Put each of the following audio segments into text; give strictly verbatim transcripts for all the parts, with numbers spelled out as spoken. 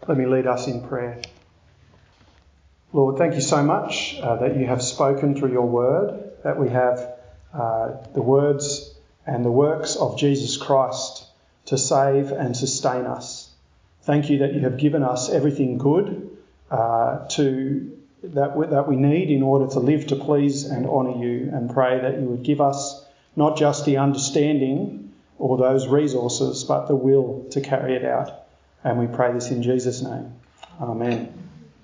Let me lead us in prayer. Lord, thank you so much uh, that you have spoken through your word, that we have uh, the words and the works of Jesus Christ to save and sustain us. Thank you that you have given us everything good uh, to that we, that we need in order to live to please and honour you, and pray that you would give us not just the understanding or those resources, but the will to carry it out. And we pray this in Jesus' name. Amen.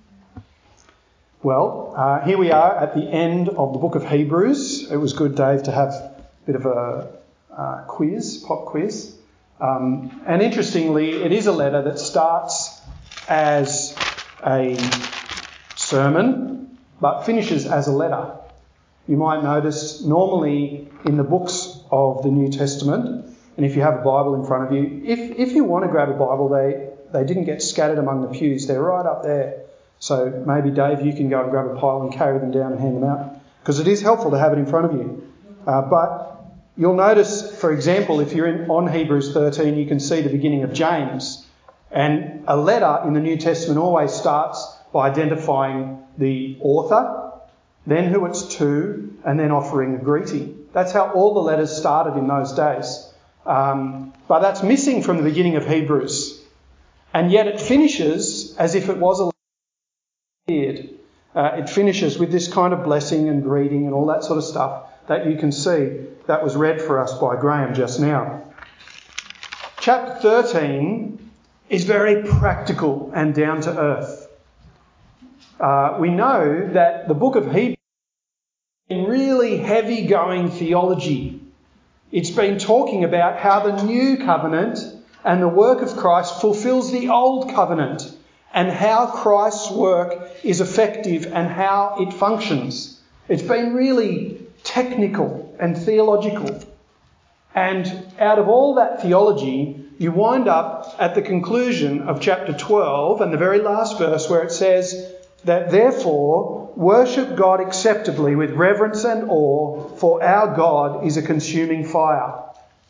Well, uh, here we are at the end of the book of Hebrews. It was good, Dave, to have a bit of a uh, quiz, pop quiz. Um, and interestingly, it is a letter that starts as a sermon, but finishes as a letter. You might notice normally in the books of the New Testament, and if you have a Bible in front of you, if if you want to grab a Bible, they, they didn't get scattered among the pews. They're right up there. So maybe, Dave, you can go and grab a pile and carry them down and hand them out, because it is helpful to have it in front of you. Uh, but you'll notice, for example, if you're in, on Hebrews thirteen, you can see the beginning of James. And a letter in the New Testament always starts by identifying the author, then who it's to, and then offering a greeting. That's how all the letters started in those days. Um, but that's missing from the beginning of Hebrews. And yet it finishes as if it was a letter. Uh, it finishes with this kind of blessing and greeting and all that sort of stuff that you can see that was read for us by Graham just now. Chapter thirteen is very practical and down to earth. Uh, we know that the book of Hebrews is really heavy-going theology. It's been talking about how the new covenant and the work of Christ fulfills the old covenant, and how Christ's work is effective and how it functions. It's been really technical and theological. And out of all that theology, you wind up at the conclusion of chapter twelve and the very last verse, where it says that therefore worship God acceptably with reverence and awe, for our God is a consuming fire.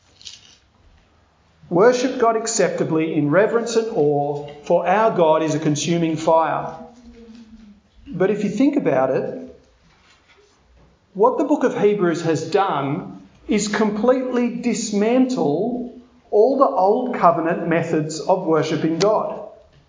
Worship God acceptably in reverence and awe, for our God is a consuming fire. But if you think about it, what the book of Hebrews has done is completely dismantle all the old covenant methods of worshipping God.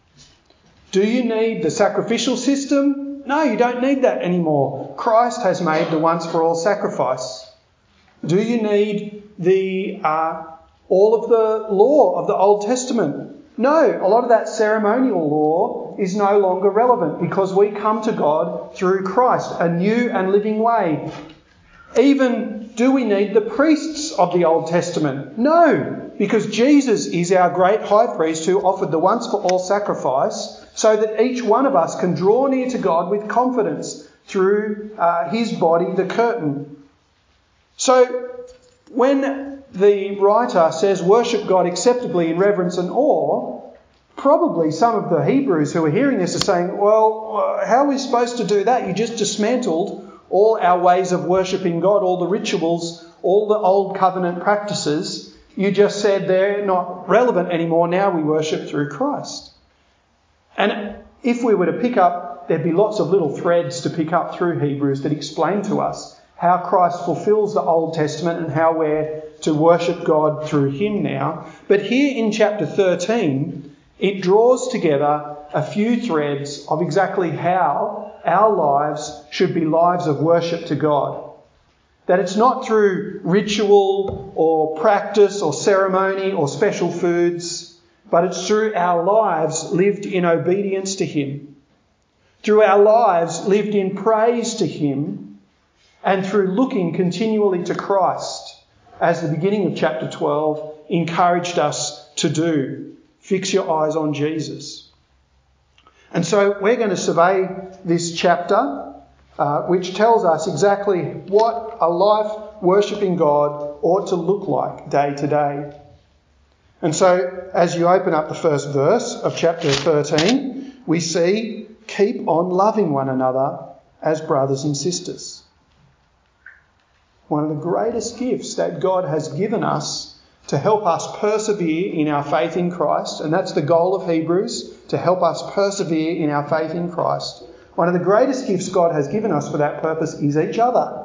Do you need the sacrificial system? No, you don't need that anymore. Christ has made the once-for-all sacrifice. Do you need the uh, all of the law of the Old Testament? No, a lot of that ceremonial law is no longer relevant, because we come to God through Christ, a new and living way. Even do we need the priests of the Old Testament? No, because Jesus is our great high priest who offered the once-for-all sacrifice, so that each one of us can draw near to God with confidence through uh, his body, the curtain. So when the writer says worship God acceptably in reverence and awe, probably some of the Hebrews who are hearing this are saying, well, how are we supposed to do that? You just dismantled all our ways of worshipping God, all the rituals, all the old covenant practices. You just said they're not relevant anymore. Now we worship through Christ. And if we were to pick up, there'd be lots of little threads to pick up through Hebrews that explain to us how Christ fulfills the Old Testament and how we're to worship God through him now. But here in chapter thirteen, it draws together a few threads of exactly how our lives should be lives of worship to God. That it's not through ritual or practice or ceremony or special foods, but it's through our lives lived in obedience to him, through our lives lived in praise to him, and through looking continually to Christ, as the beginning of chapter twelve encouraged us to do. Fix your eyes on Jesus. And so we're going to survey this chapter, uh, which tells us exactly what a life worshipping God ought to look like day to day. And so as you open up the first verse of chapter thirteen, we see, keep on loving one another as brothers and sisters. One of the greatest gifts that God has given us to help us persevere in our faith in Christ, and that's the goal of Hebrews, to help us persevere in our faith in Christ. One of the greatest gifts God has given us for that purpose is each other.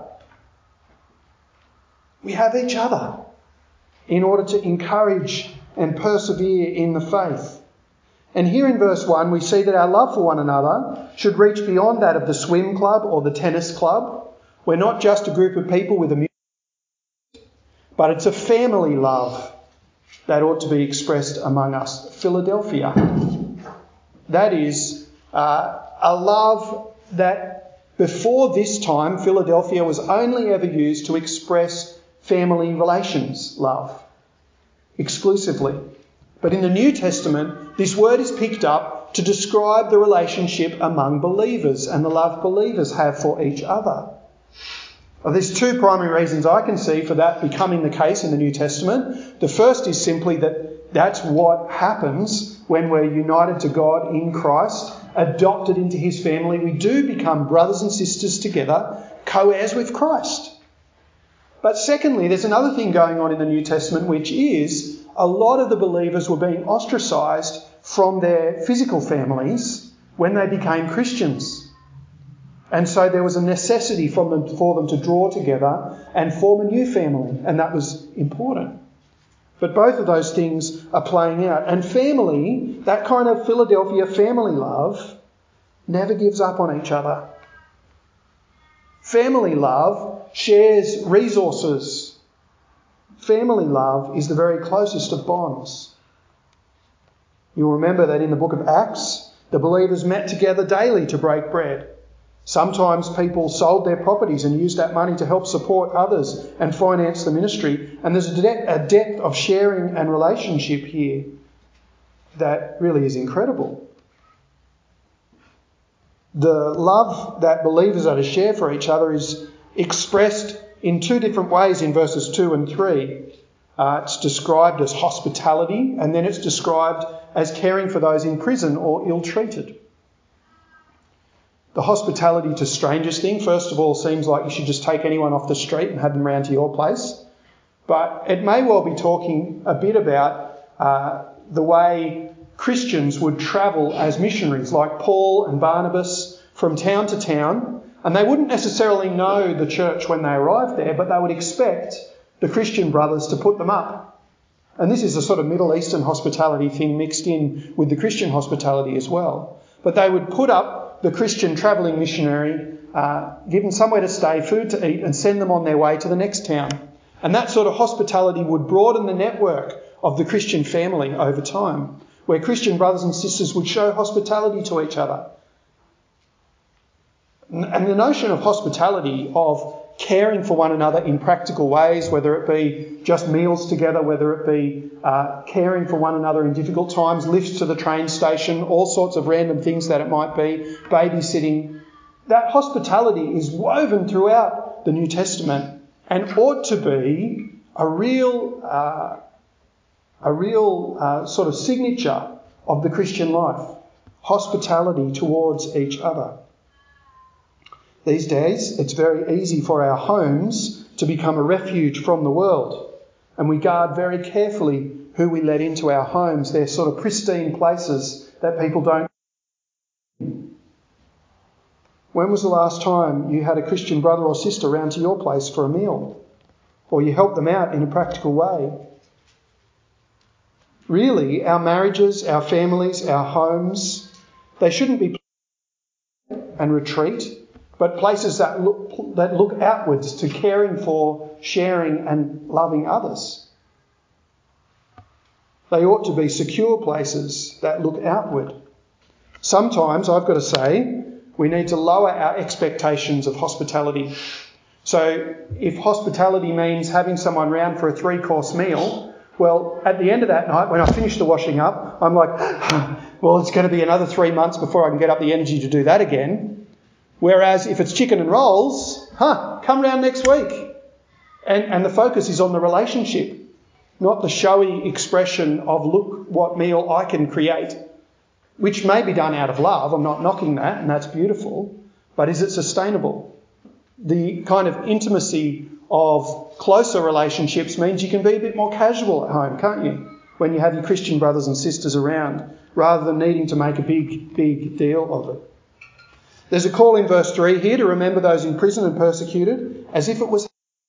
We have each other in order to encourage and persevere in the faith. And here in verse one, we see that our love for one another should reach beyond that of the swim club or the tennis club. We're not just a group of people with a music, but it's a family love that ought to be expressed among us. Philadelphia. That is uh, a love that before this time, Philadelphia was only ever used to express family relations love exclusively. But in the New Testament, this word is picked up to describe the relationship among believers and the love believers have for each other. Well, there's two primary reasons I can see for that becoming the case in the New Testament. The first is simply that that's what happens when we're united to God in Christ, adopted into his family. We do become brothers and sisters together, co-heirs with Christ. But secondly, there's another thing going on in the New Testament, which is a lot of the believers were being ostracised from their physical families when they became Christians. And so there was a necessity from them, for them to draw together and form a new family, and that was important. But both of those things are playing out. And family, that kind of Philadelphia family love, never gives up on each other. Family love shares resources. Family love is the very closest of bonds. You'll remember that in the book of Acts, the believers met together daily to break bread. Sometimes people sold their properties and used that money to help support others and finance the ministry. And there's a, de- a depth of sharing and relationship here that really is incredible. The love that believers are to share for each other is expressed in two different ways in verses two and three. Uh, it's described as hospitality, and then it's described as caring for those in prison or ill-treated. The hospitality to strangers thing, first of all, seems like you should just take anyone off the street and have them round to your place. But it may well be talking a bit about uh, the way Christians would travel as missionaries, like Paul and Barnabas, from town to town. And they wouldn't necessarily know the church when they arrived there, but they would expect the Christian brothers to put them up. And this is a sort of Middle Eastern hospitality thing mixed in with the Christian hospitality as well. But they would put up the Christian travelling missionary, uh, give them somewhere to stay, food to eat, and send them on their way to the next town. And that sort of hospitality would broaden the network of the Christian family over time, where Christian brothers and sisters would show hospitality to each other. And the notion of hospitality, of caring for one another in practical ways, whether it be just meals together, whether it be uh, caring for one another in difficult times, lifts to the train station, all sorts of random things that it might be, babysitting. That hospitality is woven throughout the New Testament and ought to be a real, uh, a real uh, sort of signature of the Christian life. Hospitality towards each other. These days, it's very easy for our homes to become a refuge from the world, and we guard very carefully who we let into our homes. They're sort of pristine places that people don't. When was the last time you had a Christian brother or sister round to your place for a meal, or you helped them out in a practical way? Really, our marriages, our families, our homes, they shouldn't be and retreat, but places that look, that look outwards to caring for, sharing and loving others. They ought to be secure places that look outward. Sometimes, I've got to say, we need to lower our expectations of hospitality. So if hospitality means having someone round for a three-course meal, well, at the end of that night, when I finish the washing up, I'm like, well, it's going to be another three months before I can get up the energy to do that again. Whereas if it's chicken and rolls, huh, come round next week. And, and the focus is on the relationship, not the showy expression of look what meal I can create, which may be done out of love. I'm not knocking that, and that's beautiful. But is it sustainable? The kind of intimacy of closer relationships means you can be a bit more casual at home, can't you? When you have your Christian brothers and sisters around, rather than needing to make a big, big deal of it. There's a call in verse three here to remember those in prison and persecuted as if it was...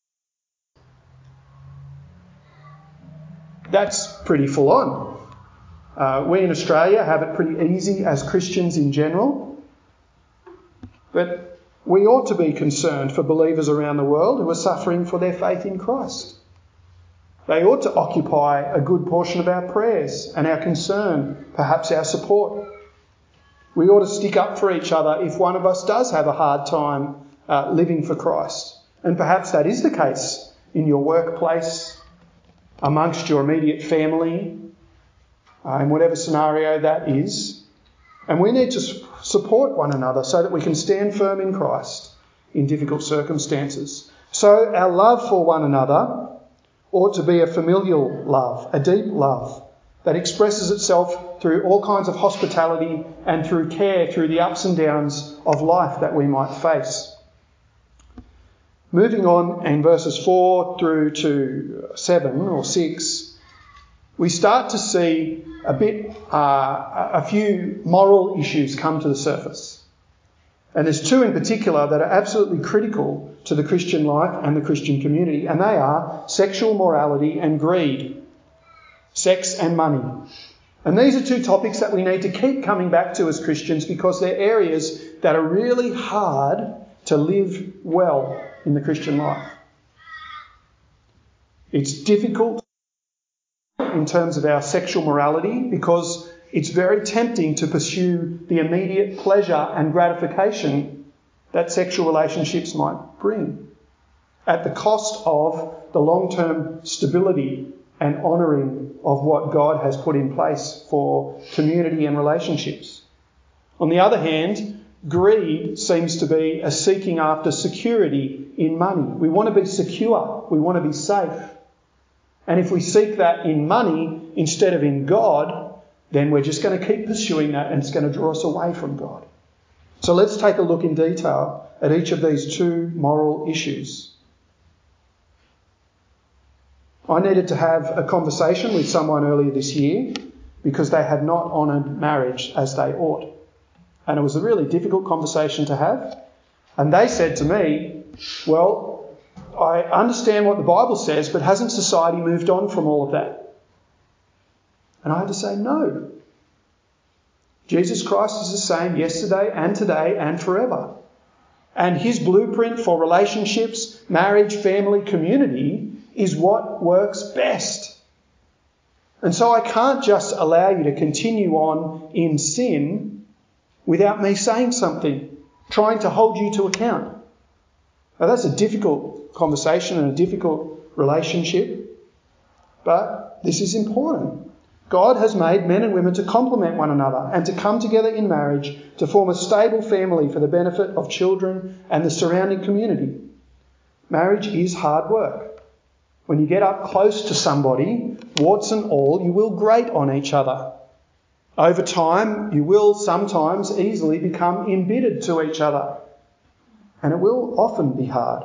That's pretty full on. Uh, we in Australia have it pretty easy as Christians in general. But we ought to be concerned for believers around the world who are suffering for their faith in Christ. They ought to occupy a good portion of our prayers and our concern, perhaps our support. We ought to stick up for each other if one of us does have a hard time uh, living for Christ. And perhaps that is the case in your workplace, amongst your immediate family, uh, in whatever scenario that is. And we need to support one another so that we can stand firm in Christ in difficult circumstances. So our love for one another ought to be a familial love, a deep love that expresses itself through all kinds of hospitality and through care through the ups and downs of life that we might face. Moving on in verses four through to seven or six, we start to see a bit, uh, a few moral issues come to the surface. And there's two in particular that are absolutely critical to the Christian life and the Christian community, and they are sexual morality and greed, sex and money. And these are two topics that we need to keep coming back to as Christians because they're areas that are really hard to live well in the Christian life. It's difficult in terms of our sexual morality because it's very tempting to pursue the immediate pleasure and gratification that sexual relationships might bring at the cost of the long-term stability and honouring of what God has put in place for community and relationships. On the other hand, greed seems to be a seeking after security in money. We want to be secure. We want to be safe. And if we seek that in money instead of in God, then we're just going to keep pursuing that and it's going to draw us away from God. So let's take a look in detail at each of these two moral issues. I needed to have a conversation with someone earlier this year because they had not honoured marriage as they ought. And it was a really difficult conversation to have. And they said to me, well, I understand what the Bible says, but hasn't society moved on from all of that? And I had to say, no. Jesus Christ is the same yesterday and today and forever. And his blueprint for relationships, marriage, family, community is what works best. And so I can't just allow you to continue on in sin without me saying something, trying to hold you to account. Now, that's a difficult conversation and a difficult relationship, but this is important. God has made men and women to complement one another and to come together in marriage to form a stable family for the benefit of children and the surrounding community. Marriage is hard work. When you get up close to somebody, warts and all, you will grate on each other. Over time, you will sometimes easily become embittered to each other, and it will often be hard.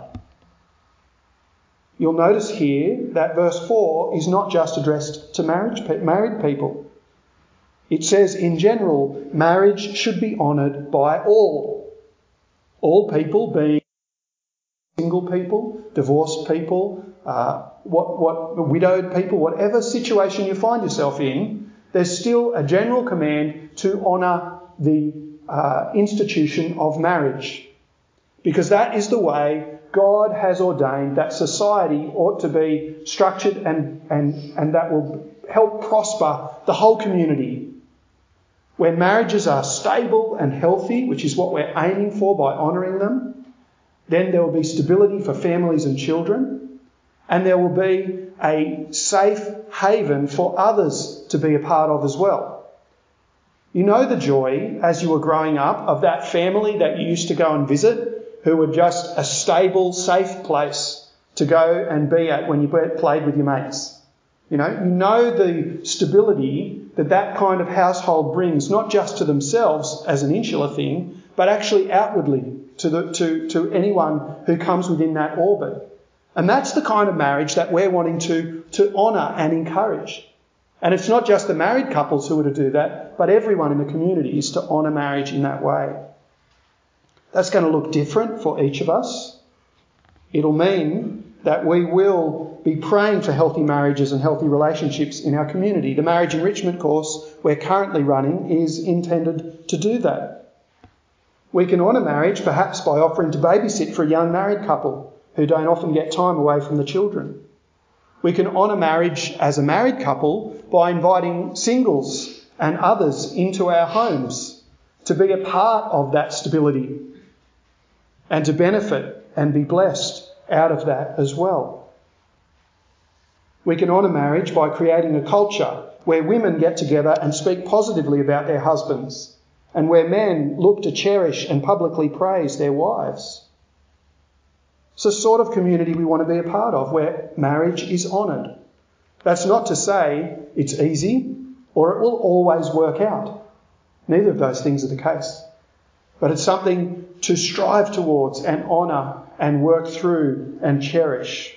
You'll notice here that verse four is not just addressed to marriage, married people. It says, in general, marriage should be honoured by all. All people being single people, divorced people, uh, what, what widowed people, whatever situation you find yourself in, there's still a general command to honour the uh, institution of marriage. Because that is the way God has ordained that society ought to be structured and, and, and that will help prosper the whole community. Where marriages are stable and healthy, which is what we're aiming for by honouring them, then there will be stability for families and children, and there will be a safe haven for others to be a part of as well. You know the joy, as you were growing up, of that family that you used to go and visit, who were just a stable, safe place to go and be at when you played with your mates. You know, you know the stability that that kind of household brings, not just to themselves as an insular thing, but actually outwardly to the, to, to anyone who comes within that orbit. And that's the kind of marriage that we're wanting to, to honour and encourage. And it's not just the married couples who are to do that, but everyone in the community is to honour marriage in that way. That's going to look different for each of us. It'll mean that we will be praying for healthy marriages and healthy relationships in our community. The marriage enrichment course we're currently running is intended to do that. We can honour marriage perhaps by offering to babysit for a young married couple who don't often get time away from the children. We can honour marriage as a married couple by inviting singles and others into our homes to be a part of that stability and to benefit and be blessed out of that as well. We can honour marriage by creating a culture where women get together and speak positively about their husbands and where men look to cherish and publicly praise their wives. It's the sort of community we want to be a part of, where marriage is honoured. That's not to say it's easy or it will always work out. Neither of those things are the case. But it's something to strive towards and honour and work through and cherish.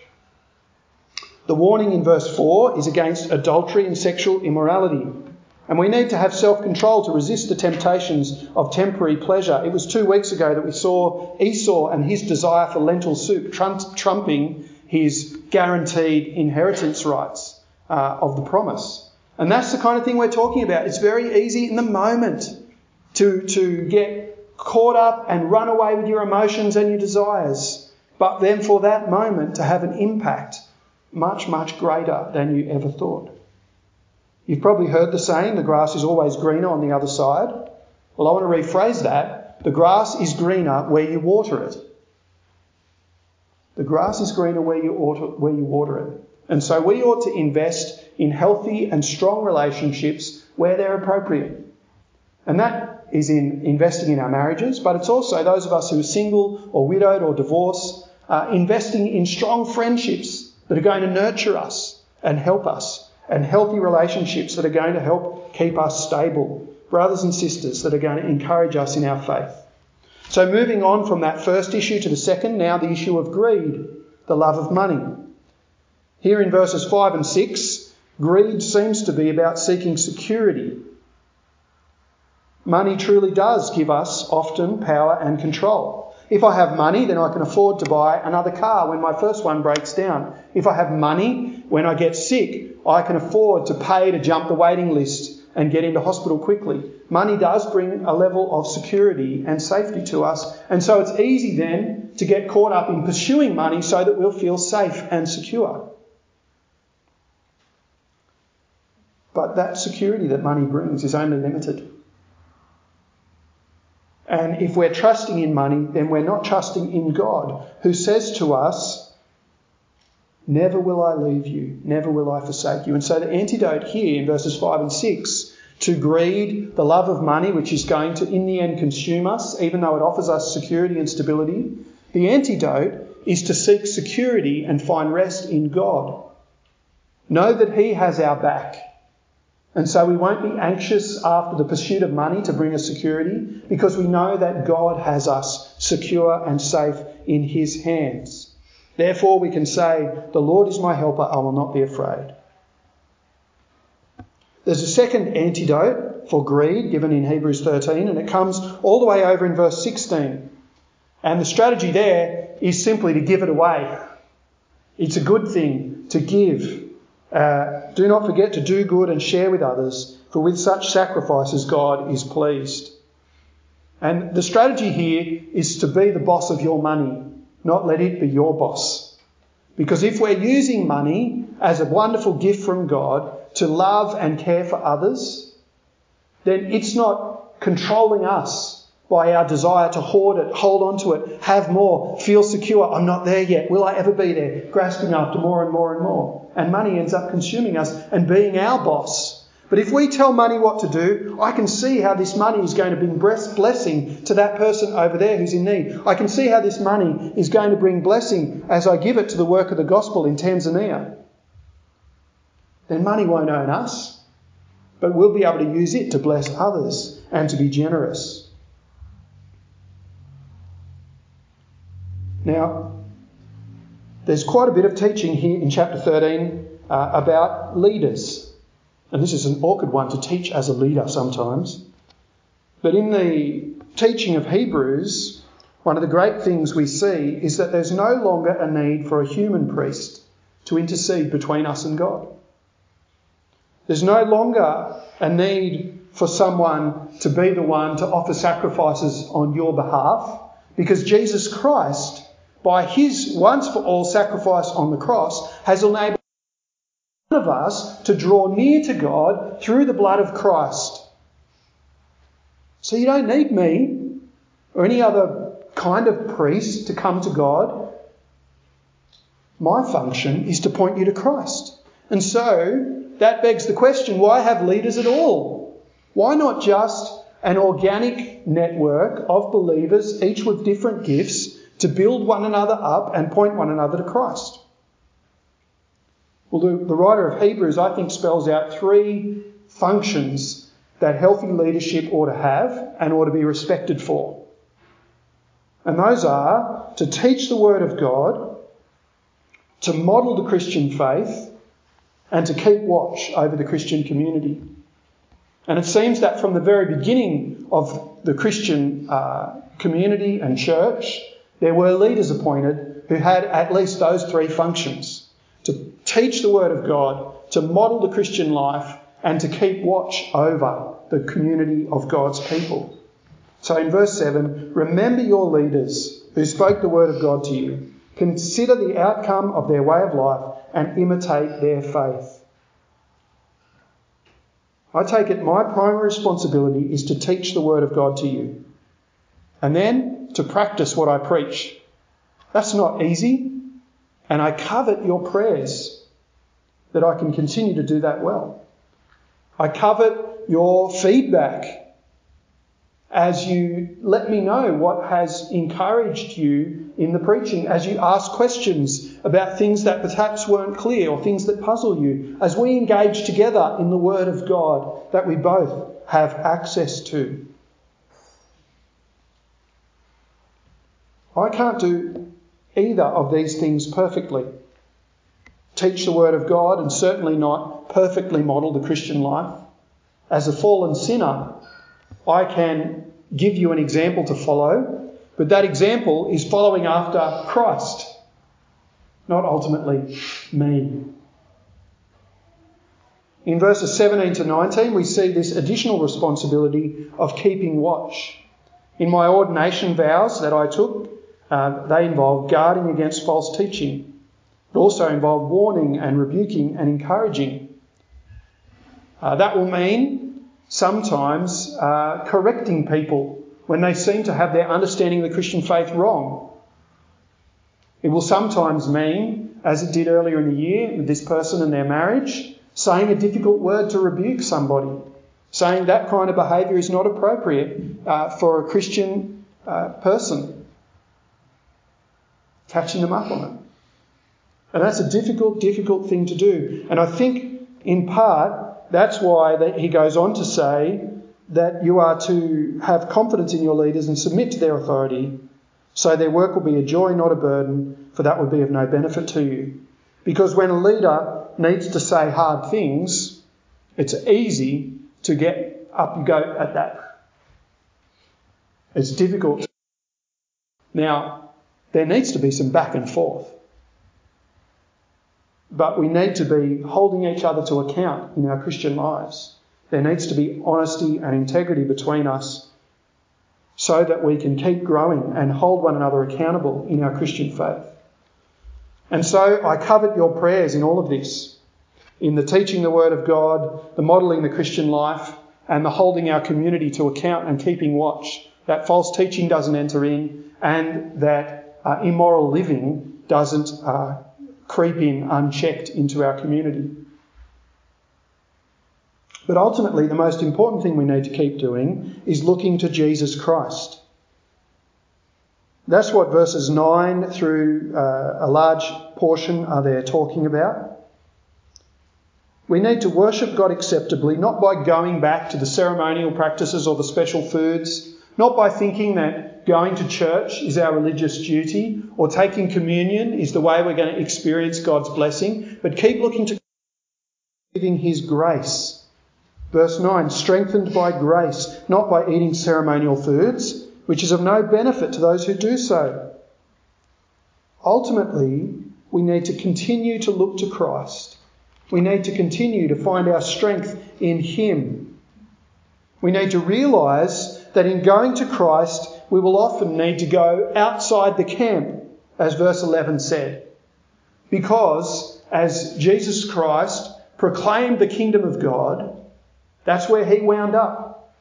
The warning in verse four is against adultery and sexual immorality. And we need to have self-control to resist the temptations of temporary pleasure. It was two weeks ago that we saw Esau and his desire for lentil soup trump- trumping his guaranteed inheritance rights uh, of the promise. And that's the kind of thing we're talking about. It's very easy in the moment to, to get caught up and run away with your emotions and your desires. But then for that moment to have an impact much, much greater than you ever thought. You've probably heard the saying, the grass is always greener on the other side. Well, I want to rephrase that. The grass is greener where you water it. The grass is greener where you water, where you water it. And so we ought to invest in healthy and strong relationships where they're appropriate. And that is in investing in our marriages, but it's also those of us who are single or widowed or divorced, uh, investing in strong friendships that are going to nurture us and help us, and healthy relationships that are going to help keep us stable, brothers and sisters that are going to encourage us in our faith. So moving on from that first issue to the second, now the issue of greed, the love of money. Here in verses five and six, greed seems to be about seeking security. Money truly does give us often power and control. If I have money, then I can afford to buy another car when my first one breaks down. If I have money, when I get sick, I can afford to pay to jump the waiting list and get into hospital quickly. Money does bring a level of security and safety to us. And so it's easy then to get caught up in pursuing money so that we'll feel safe and secure. But that security that money brings is only limited. And if we're trusting in money, then we're not trusting in God, who says to us, never will I leave you, never will I forsake you. And so the antidote here in verses five and six to greed, the love of money, which is going to in the end consume us, even though it offers us security and stability, the antidote is to seek security and find rest in God. Know that He has our back. And so we won't be anxious after the pursuit of money to bring us security, because we know that God has us secure and safe in His hands. Therefore we can say, the Lord is my helper, I will not be afraid. There's a second antidote for greed given in Hebrews thirteen, and it comes all the way over in verse sixteen. And the strategy there is simply to give it away. It's a good thing to give. Uh, do not forget to do good and share with others, for with such sacrifices God is pleased. And the strategy here is to be the boss of your money, not let it be your boss. Because if we're using money as a wonderful gift from God to love and care for others, then it's not controlling us by our desire to hoard it, hold on to it, have more, feel secure. I'm not there yet. Will I ever be there? Grasping after more and more and more. And money ends up consuming us and being our boss. But if we tell money what to do, I can see how this money is going to bring blessing to that person over there who's in need. I can see how this money is going to bring blessing as I give it to the work of the gospel in Tanzania. Then money won't own us, but we'll be able to use it to bless others and to be generous. Now, there's quite a bit of teaching here in chapter thirteen uh, about leaders. And this is an awkward one to teach as a leader sometimes. But in the teaching of Hebrews, one of the great things we see is that there's no longer a need for a human priest to intercede between us and God. There's no longer a need for someone to be the one to offer sacrifices on your behalf, because Jesus Christ, by his once for all sacrifice on the cross, has enabled one of us to draw near to God through the blood of Christ. So you don't need me or any other kind of priest to come to God. My function is to point you to Christ. And so that begs the question, why have leaders at all? Why not just an organic network of believers, each with different gifts, to build one another up and point one another to Christ? Well, the, the writer of Hebrews, I think, spells out three functions that healthy leadership ought to have and ought to be respected for. And those are to teach the Word of God, to model the Christian faith, and to keep watch over the Christian community. And it seems that from the very beginning of the Christian uh, community and church, there were leaders appointed who had at least those three functions: to teach the Word of God, to model the Christian life, and to keep watch over the community of God's people. So in verse seven, remember your leaders who spoke the Word of God to you. Consider the outcome of their way of life and imitate their faith. I take it my primary responsibility is to teach the Word of God to you, and then to practice what I preach. That's not easy, and I covet your prayers that I can continue to do that well. I covet your feedback as you let me know what has encouraged you in the preaching, as you ask questions about things that perhaps weren't clear or things that puzzle you, as we engage together in the Word of God that we both have access to. I can't do either of these things perfectly. Teach the Word of God and certainly not perfectly model the Christian life. As a fallen sinner, I can give you an example to follow, but that example is following after Christ, not ultimately me. In verses seventeen to nineteen, we see this additional responsibility of keeping watch. In my ordination vows that I took, uh, they involved guarding against false teaching. It also involved warning and rebuking and encouraging. Uh, that will mean sometimes uh, correcting people when they seem to have their understanding of the Christian faith wrong. It will sometimes mean, as it did earlier in the year with this person and their marriage, saying a difficult word to rebuke somebody, saying that kind of behaviour is not appropriate uh, for a Christian uh, person, catching them up on it. And that's a difficult, difficult thing to do. And I think, in part, that's why that he goes on to say that you are to have confidence in your leaders and submit to their authority, so their work will be a joy, not a burden, for that would be of no benefit to you. Because when a leader needs to say hard things, it's easy to get up and go at that. It's difficult. Now, there needs to be some back and forth. But we need to be holding each other to account in our Christian lives. There needs to be honesty and integrity between us so that we can keep growing and hold one another accountable in our Christian faith. And so I covet your prayers in all of this, in the teaching the Word of God, the modelling the Christian life, and the holding our community to account and keeping watch, that false teaching doesn't enter in and that uh, immoral living doesn't uh, creep in unchecked into our community. But ultimately, the most important thing we need to keep doing is looking to Jesus Christ. That's what verses nine through uh, a large portion are there talking about. We need to worship God acceptably, not by going back to the ceremonial practices or the special foods, not by thinking that that going to church is our religious duty or taking communion is the way we're going to experience God's blessing, but keep looking to giving his grace. Verse nine, strengthened by grace, not by eating ceremonial foods, which is of no benefit to those who do so. Ultimately, we need to continue to look to Christ. We need to continue to find our strength in him. We need to realise that in going to Christ, we will often need to go outside the camp, as verse eleven said. Because as Jesus Christ proclaimed the kingdom of God, that's where he wound up.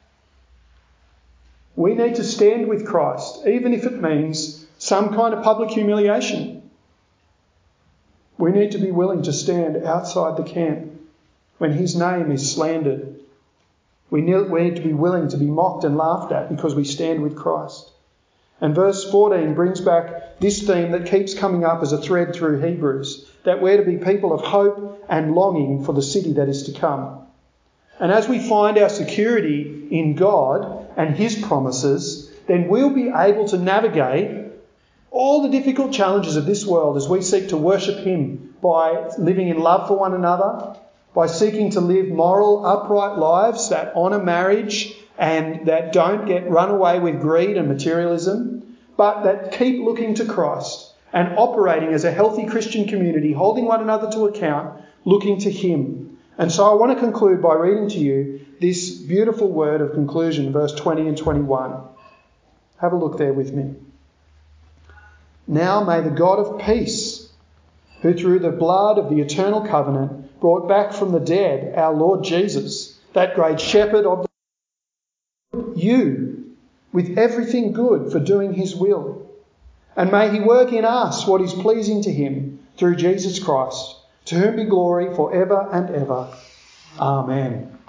We need to stand with Christ, even if it means some kind of public humiliation. We need to be willing to stand outside the camp when his name is slandered. We need to be willing to be mocked and laughed at because we stand with Christ. And verse fourteen brings back this theme that keeps coming up as a thread through Hebrews, that we're to be people of hope and longing for the city that is to come. And as we find our security in God and his promises, then we'll be able to navigate all the difficult challenges of this world as we seek to worship him by living in love for one another, by seeking to live moral, upright lives that honour marriage and that don't get run away with greed and materialism, but that keep looking to Christ and operating as a healthy Christian community, holding one another to account, looking to him. And so I want to conclude by reading to you this beautiful word of conclusion, verse twenty and twenty-one. Have a look there with me. Now may the God of peace, who through the blood of the eternal covenant brought back from the dead our Lord Jesus, that great shepherd of the you with everything good for doing his will. And may he work in us what is pleasing to him through Jesus Christ, to whom be glory for ever and ever. Amen.